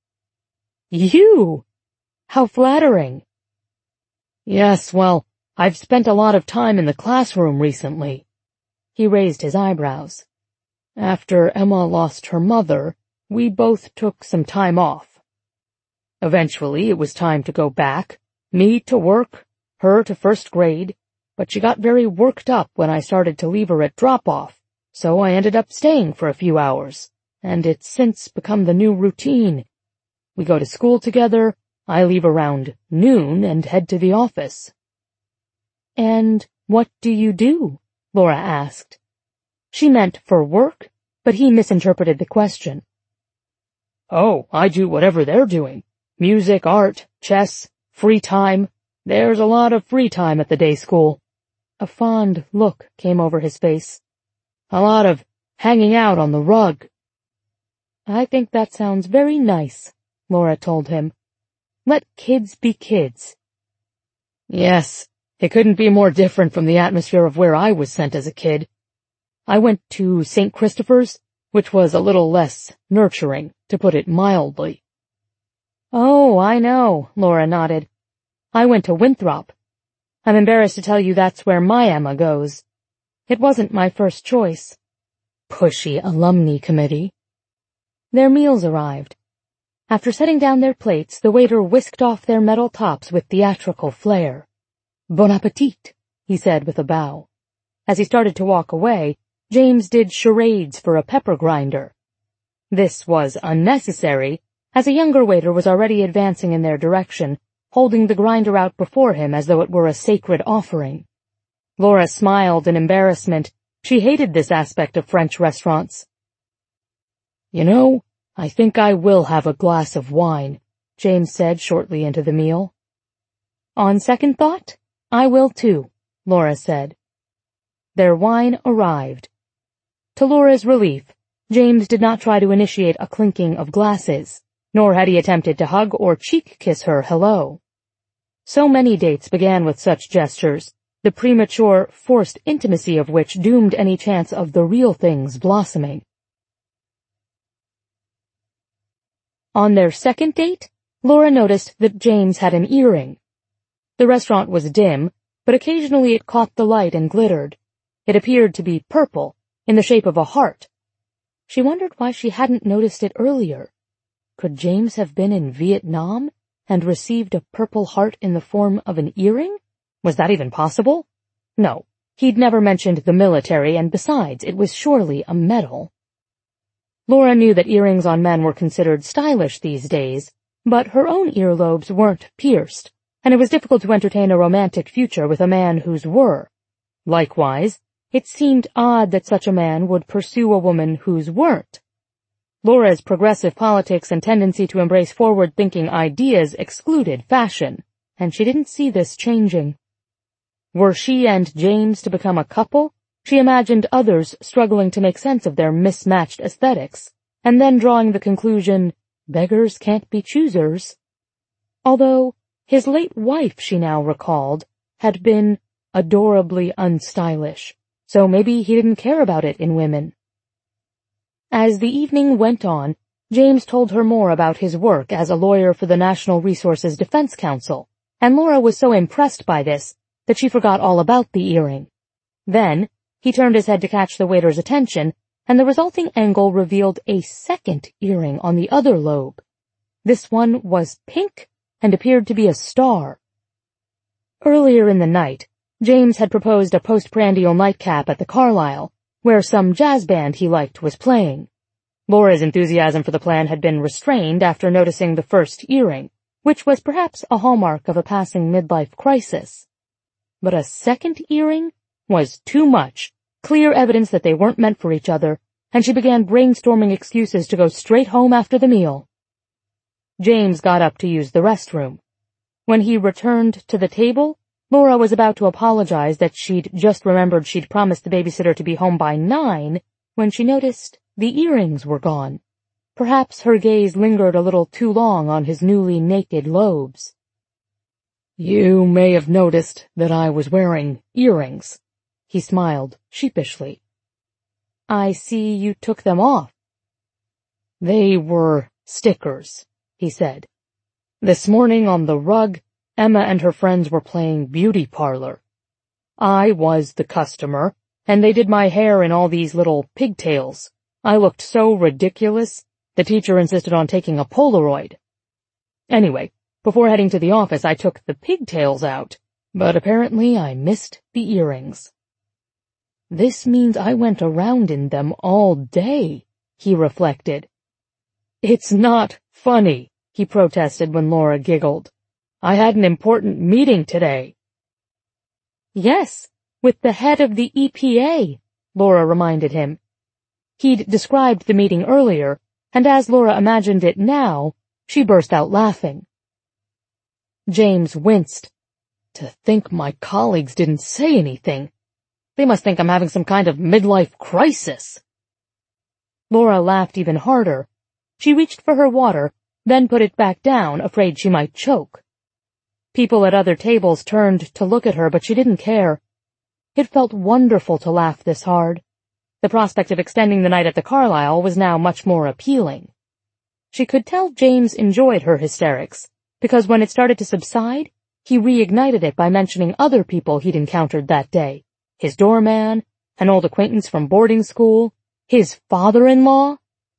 "You? How flattering." "Yes, well, I've spent a lot of time in the classroom recently." He raised his eyebrows. "After Emma lost her mother, we both took some time off. Eventually, it was time to go back, me to work, her to first grade, but she got very worked up when I started to leave her at drop-off, so I ended up staying for a few hours, and it's since become the new routine. We go to school together, I leave around noon and head to the office. And what do you do? Laura asked. She meant for work, but he misinterpreted the question. Oh, I do whatever they're doing. Music, art, chess, free time. There's a lot of free time at the day school. A fond look came over his face. A lot of hanging out on the rug. I think that sounds very nice, Laura told him. Let kids be kids. Yes, it couldn't be more different from the atmosphere of where I was sent as a kid. I went to St. Christopher's, which was a little less nurturing, to put it mildly. Oh, I know, Laura nodded. I went to Winthrop. I'm embarrassed to tell you that's where my Emma goes. It wasn't my first choice. Pushy alumni committee. Their meals arrived. After setting down their plates, the waiter whisked off their metal tops with theatrical flair. Bon appetit, he said with a bow. As he started to walk away, James did charades for a pepper grinder. This was unnecessary, as a younger waiter was already advancing in their direction, holding the grinder out before him as though it were a sacred offering. Laura smiled in embarrassment. She hated this aspect of French restaurants. You know, I think I will have a glass of wine, James said shortly into the meal. On second thought, I will too, Laura said. Their wine arrived. To Laura's relief, James did not try to initiate a clinking of glasses, nor had he attempted to hug or cheek kiss her hello. So many dates began with such gestures, the premature, forced intimacy of which doomed any chance of the real things blossoming. On their second date, Laura noticed that James had an earring. The restaurant was dim, but occasionally it caught the light and glittered. It appeared to be purple, in the shape of a heart. She wondered why she hadn't noticed it earlier. Could James have been in Vietnam and received a purple heart in the form of an earring? Was that even possible? No, he'd never mentioned the military, and besides, it was surely a medal. Laura knew that earrings on men were considered stylish these days, but her own earlobes weren't pierced, and it was difficult to entertain a romantic future with a man whose were. Likewise, it seemed odd that such a man would pursue a woman whose weren't. Laura's progressive politics and tendency to embrace forward-thinking ideas excluded fashion, and she didn't see this changing. Were she and James to become a couple, she imagined others struggling to make sense of their mismatched aesthetics, and then drawing the conclusion, beggars can't be choosers. Although his late wife, she now recalled, had been adorably unstylish, so maybe he didn't care about it in women. As the evening went on, James told her more about his work as a lawyer for the National Resources Defense Council, and Laura was so impressed by this that she forgot all about the earring. Then, he turned his head to catch the waiter's attention, and the resulting angle revealed a second earring on the other lobe. This one was pink and appeared to be a star. Earlier in the night, James had proposed a postprandial nightcap at the Carlyle, where some jazz band he liked was playing. Laura's enthusiasm for the plan had been restrained after noticing the first earring, which was perhaps a hallmark of a passing midlife crisis. But a second earring was too much, clear evidence that they weren't meant for each other, and she began brainstorming excuses to go straight home after the meal. James got up to use the restroom. When he returned to the table, Laura was about to apologize that she'd just remembered she'd promised the babysitter to be home by 9 when she noticed the earrings were gone. Perhaps her gaze lingered a little too long on his newly naked lobes. You may have noticed that I was wearing earrings. He smiled sheepishly. I see you took them off. They were stickers, he said. This morning on the rug, Emma and her friends were playing beauty parlor. I was the customer, and they did my hair in all these little pigtails. I looked so ridiculous, The teacher insisted on taking a Polaroid. Anyway, before heading to the office, I took the pigtails out, but apparently I missed the earrings. This means I went around in them all day, he reflected. It's not funny, he protested when Laura giggled. I had an important meeting today. Yes, with the head of the EPA, Laura reminded him. He'd described the meeting earlier, and as Laura imagined it now, she burst out laughing. James winced. To think my colleagues didn't say anything. They must think I'm having some kind of midlife crisis. Laura laughed even harder. She reached for her water, then put it back down, afraid she might choke. People at other tables turned to look at her, but she didn't care. It felt wonderful to laugh this hard. The prospect of extending the night at the Carlyle was now much more appealing. She could tell James enjoyed her hysterics, because when it started to subside, he reignited it by mentioning other people he'd encountered that day. His doorman, an old acquaintance from boarding school, his father-in-law.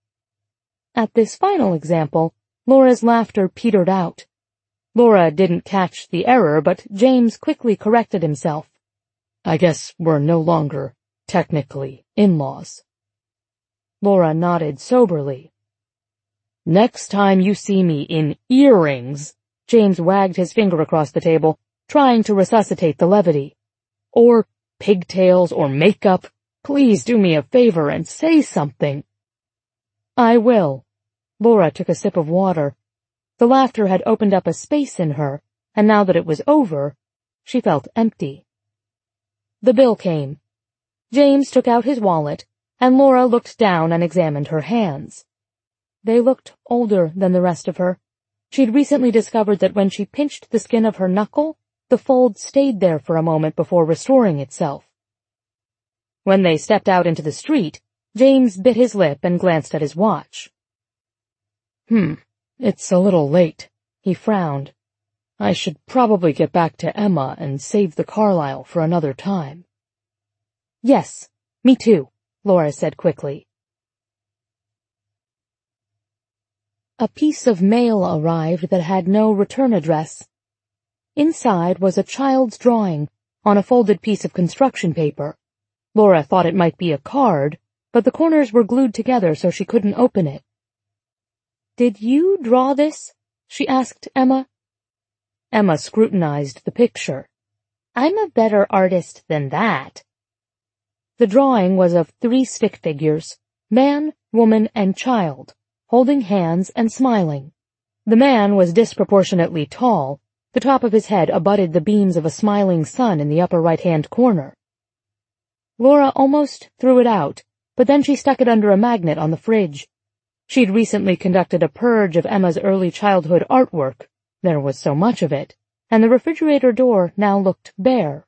At this final example, Laura's laughter petered out. Laura didn't catch the error, but James quickly corrected himself. I guess we're no longer technically in-laws. Laura nodded soberly. Next time you see me in earrings, James wagged his finger across the table, trying to resuscitate the levity. Or pigtails or makeup, please do me a favor and say something. I will. Laura took a sip of water. The laughter had opened up a space in her, and now that it was over, she felt empty. The bill came. James took out his wallet, and Laura looked down and examined her hands. They looked older than the rest of her. She'd recently discovered that when she pinched the skin of her knuckle, the fold stayed there for a moment before restoring itself. When they stepped out into the street, James bit his lip and glanced at his watch. It's a little late, he frowned. I should probably get back to Emma and save the Carlyle for another time. Yes, me too, Laura said quickly. A piece of mail arrived that had no return address. Inside was a child's drawing on a folded piece of construction paper. Laura thought it might be a card, but the corners were glued together so she couldn't open it. Did you draw this? She asked Emma. Emma scrutinized the picture. I'm a better artist than that. The drawing was of 3 stick figures, man, woman, and child, holding hands and smiling. The man was disproportionately tall. The top of his head abutted the beams of a smiling sun in the upper right-hand corner. Laura almost threw it out, but then she stuck it under a magnet on the fridge. She'd recently conducted a purge of Emma's early childhood artwork. There was so much of it, and the refrigerator door now looked bare.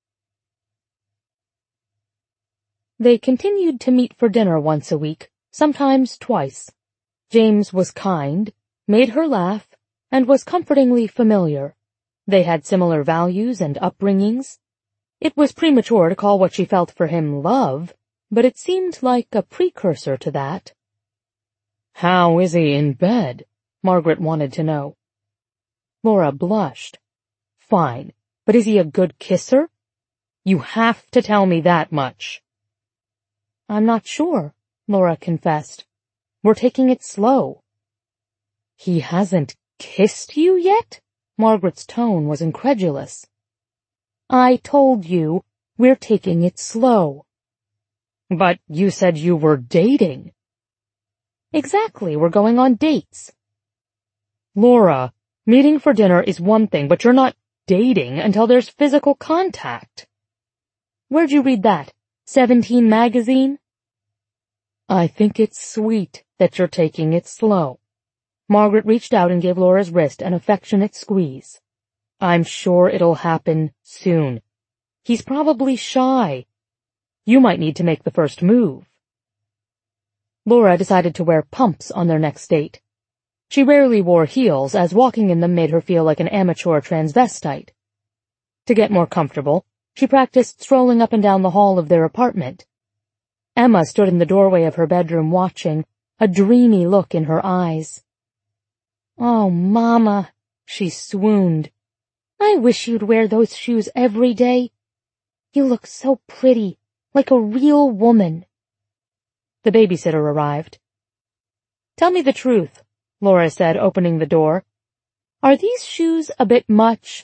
They continued to meet for dinner once a week, sometimes twice. James was kind, made her laugh, and was comfortingly familiar. They had similar values and upbringings. It was premature to call what she felt for him love, but it seemed like a precursor to that. How is he in bed? Margaret wanted to know. Laura blushed. Fine, but is he a good kisser? You have to tell me that much. I'm not sure, Laura confessed. We're taking it slow. He hasn't kissed you yet? Margaret's tone was incredulous. I told you, we're taking it slow. But you said you were dating. Exactly, we're going on dates. Laura, meeting for dinner is one thing, but you're not dating until there's physical contact. Where'd you read that? 17 magazine? I think it's sweet that you're taking it slow. Margaret reached out and gave Laura's wrist an affectionate squeeze. I'm sure it'll happen soon. He's probably shy. You might need to make the first move. Laura decided to wear pumps on their next date. She rarely wore heels, as walking in them made her feel like an amateur transvestite. To get more comfortable, she practiced strolling up and down the hall of their apartment. Emma stood in the doorway of her bedroom watching, a dreamy look in her eyes. "Oh, Mama," she swooned. "I wish you'd wear those shoes every day. You look so pretty, like a real woman." The babysitter arrived. "Tell me the truth," Laura said, opening the door. "Are these shoes a bit much?"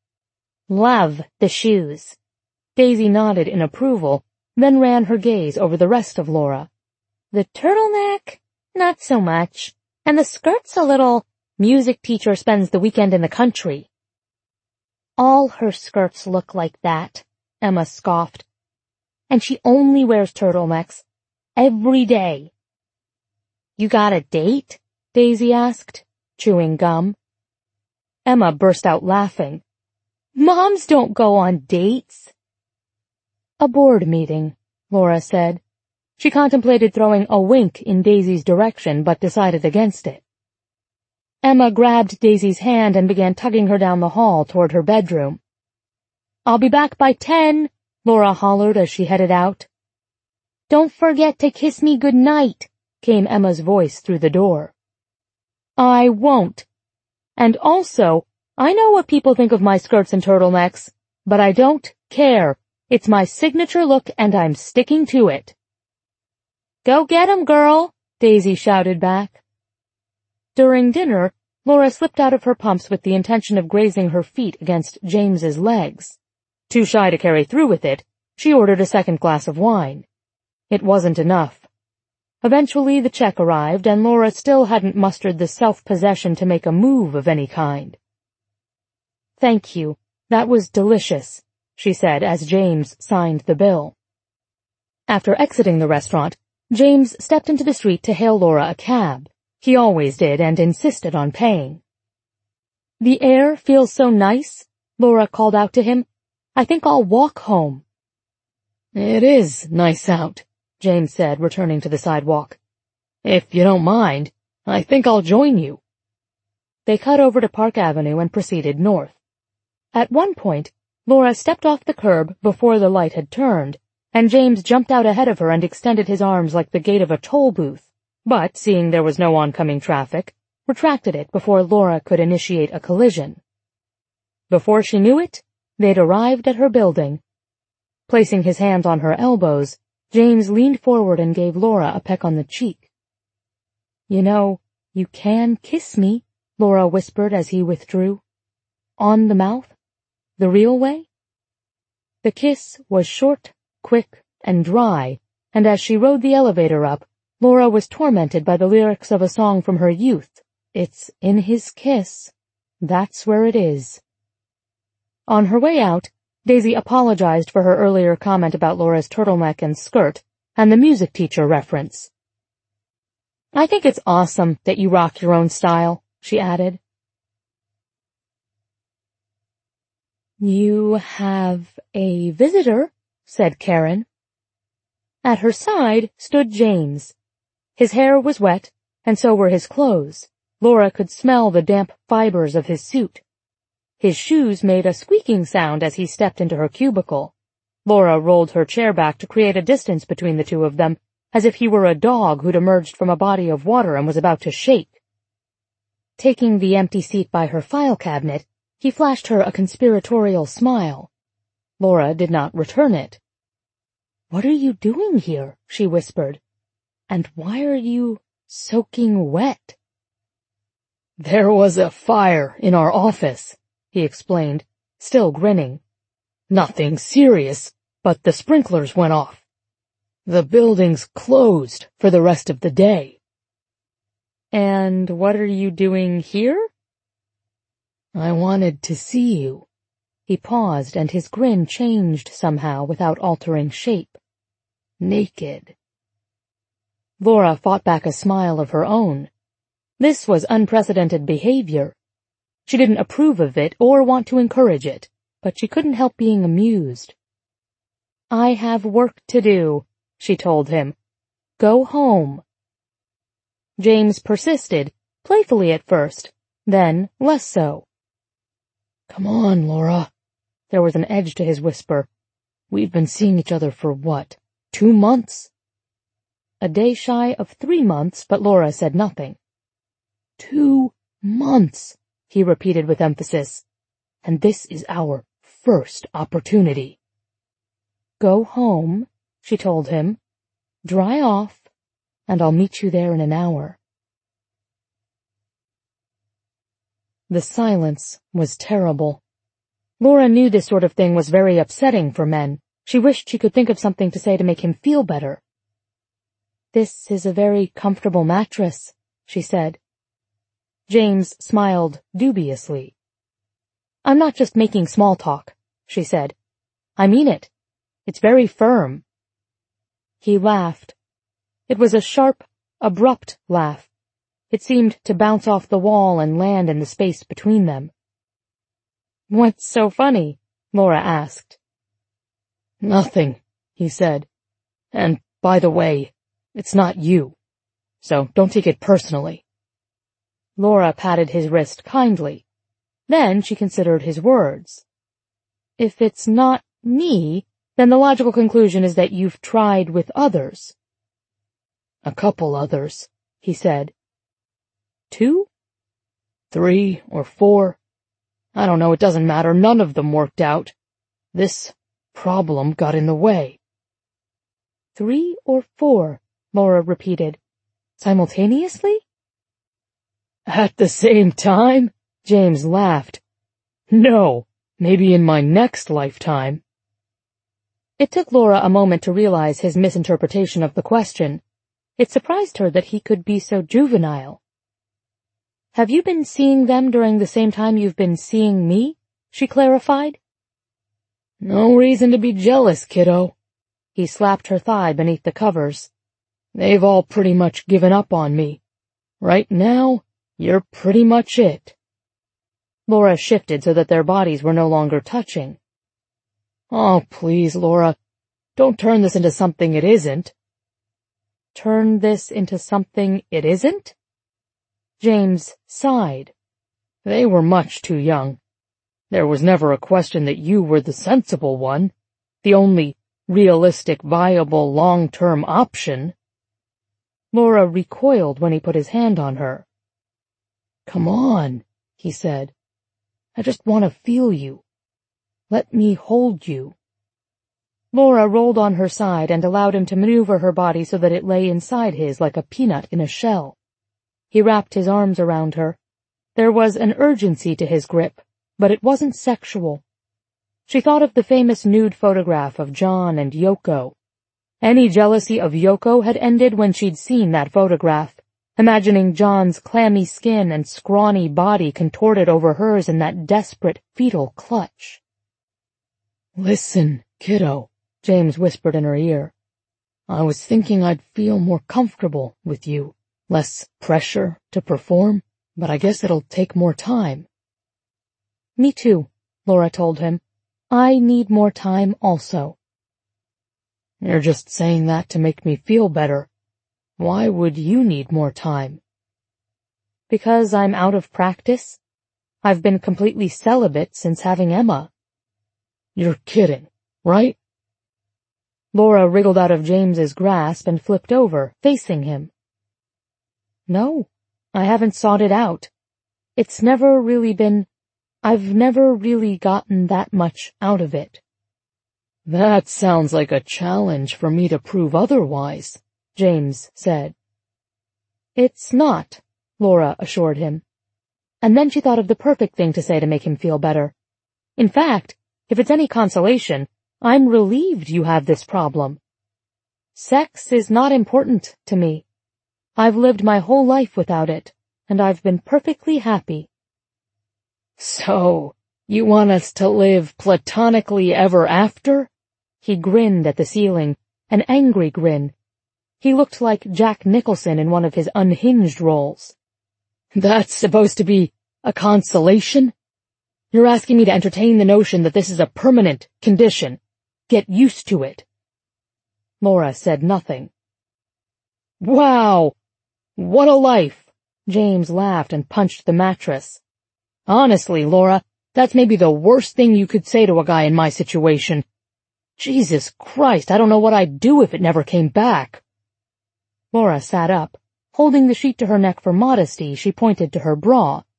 "Love the shoes." Daisy nodded in approval, then ran her gaze over the rest of Laura. "The turtleneck? Not so much. And the skirt's a little, music teacher spends the weekend in the country." "All her skirts look like that," Emma scoffed. "And she only wears turtlenecks. Every day." "You got a date?" Daisy asked, chewing gum. Emma burst out laughing. "Moms don't go on dates." "A board meeting," Laura said. She contemplated throwing a wink in Daisy's direction, but decided against it. Emma grabbed Daisy's hand and began tugging her down the hall toward her bedroom. "I'll be back by 10, Laura hollered as she headed out. "Don't forget to kiss me good night," came Emma's voice through the door. "I won't. And also, I know what people think of my skirts and turtlenecks, but I don't care. It's my signature look and I'm sticking to it." "Go get 'em, girl," Daisy shouted back. During dinner, Laura slipped out of her pumps with the intention of grazing her feet against James's legs. Too shy to carry through with it, she ordered a second glass of wine. It wasn't enough. Eventually the check arrived, and Laura still hadn't mustered the self-possession to make a move of any kind. "Thank you. That was delicious," she said as James signed the bill. After exiting the restaurant, James stepped into the street to hail Laura a cab. He always did and insisted on paying. "The air feels so nice," Laura called out to him. "I think I'll walk home." "It is nice out," James said, returning to the sidewalk. "If you don't mind, I think I'll join you." They cut over to Park Avenue and proceeded north. At one point, Laura stepped off the curb before the light had turned, and James jumped out ahead of her and extended his arms like the gate of a toll booth, but, seeing there was no oncoming traffic, retracted it before Laura could initiate a collision. Before she knew it, they'd arrived at her building. Placing his hands on her elbows, James leaned forward and gave Laura a peck on the cheek. "You know, you can kiss me," Laura whispered as he withdrew. "On the mouth? The real way?" The kiss was short, quick, and dry, and as she rode the elevator up, Laura was tormented by the lyrics of a song from her youth. "It's in his kiss. That's where it is." On her way out, Daisy apologized for her earlier comment about Laura's turtleneck and skirt, and the music teacher reference. "I think it's awesome that you rock your own style," she added. "You have a visitor," said Karen. At her side stood James. His hair was wet, and so were his clothes. Laura could smell the damp fibers of his suit. His shoes made a squeaking sound as he stepped into her cubicle. Laura rolled her chair back to create a distance between the two of them, as if he were a dog who'd emerged from a body of water and was about to shake. Taking the empty seat by her file cabinet, he flashed her a conspiratorial smile. Laura did not return it. "What are you doing here?" she whispered. "And why are you soaking wet?" "There was a fire in our office," he explained, still grinning. "Nothing serious, but the sprinklers went off. The building's closed for the rest of the day." "And what are you doing here?" "I wanted to see you." He paused, and his grin changed somehow without altering shape. "Naked." Laura fought back a smile of her own. This was unprecedented behavior. She didn't approve of it or want to encourage it, but she couldn't help being amused. "I have work to do," she told him. "Go home." James persisted, playfully at first, then less so. "Come on, Laura." There was an edge to his whisper. "We've been seeing each other for what, 2 months?" a day shy of 3 months, but Laura said nothing. 2 months, he repeated with emphasis. And this is our first opportunity. Go home, she told him. Dry off, and I'll meet you there in an hour. The silence was terrible. Laura knew this sort of thing was very upsetting for men. She wished she could think of something to say to make him feel better. "This is a very comfortable mattress," she said. James smiled dubiously. "I'm not just making small talk," she said. "I mean it. It's very firm." He laughed. It was a sharp, abrupt laugh. It seemed to bounce off the wall and land in the space between them. "What's so funny?" Laura asked. "Nothing," he said. "And, by the way, it's not you. So don't take it personally." Laura patted his wrist kindly. Then she considered his words. "If it's not me, then the logical conclusion is that you've tried with others." "A couple others," he said. 2? 3 or 4. I don't know, it doesn't matter. None of them worked out. This problem got in the way." 3 or 4, Laura repeated. "Simultaneously?" "At the same time?" James laughed. "No, maybe in my next lifetime." It took Laura a moment to realize his misinterpretation of the question. It surprised her that he could be so juvenile. "Have you been seeing them during the same time you've been seeing me?" she clarified. "No reason to be jealous, kiddo." He slapped her thigh beneath the covers. "They've all pretty much given up on me. Right now, you're pretty much it." Laura shifted so that their bodies were no longer touching. "Oh, please, Laura, don't turn this into something it isn't." "Turn this into something it isn't?" James sighed. "They were much too young. There was never a question that you were the sensible one, the only realistic, viable, long-term option." Laura recoiled when he put his hand on her. "Come on," he said. "I just want to feel you. Let me hold you." Laura rolled on her side and allowed him to maneuver her body so that it lay inside his like a peanut in a shell. He wrapped his arms around her. There was an urgency to his grip, but it wasn't sexual. She thought of the famous nude photograph of John and Yoko. Any jealousy of Yoko had ended when she'd seen that photograph, imagining John's clammy skin and scrawny body contorted over hers in that desperate fetal clutch. "Listen, kiddo," James whispered in her ear. "I was thinking I'd feel more comfortable with you, less pressure to perform, but I guess it'll take more time." "Me too," Laura told him. "I need more time also." "You're just saying that to make me feel better. Why would you need more time?" "Because I'm out of practice. I've been completely celibate since having Emma." "You're kidding, right?" Laura wriggled out of James's grasp and flipped over, facing him. "No, I haven't sought it out. I've never really gotten that much out of it." "That sounds like a challenge for me to prove otherwise," James said. "It's not," Laura assured him. And then she thought of the perfect thing to say to make him feel better. "In fact, if it's any consolation, I'm relieved you have this problem. Sex is not important to me. I've lived my whole life without it, and I've been perfectly happy." "So, you want us to live platonically ever after?" He grinned at the ceiling, an angry grin. He looked like Jack Nicholson in one of his unhinged roles. "That's supposed to be a consolation? You're asking me to entertain the notion that this is a permanent condition. Get used to it." Laura said nothing. "Wow! What a life!" James laughed and punched the mattress. "Honestly, Laura, that's maybe the worst thing you could say to a guy in my situation. Jesus Christ, I don't know what I'd do if it never came back." Laura sat up. Holding the sheet to her neck for modesty, she pointed to her bra.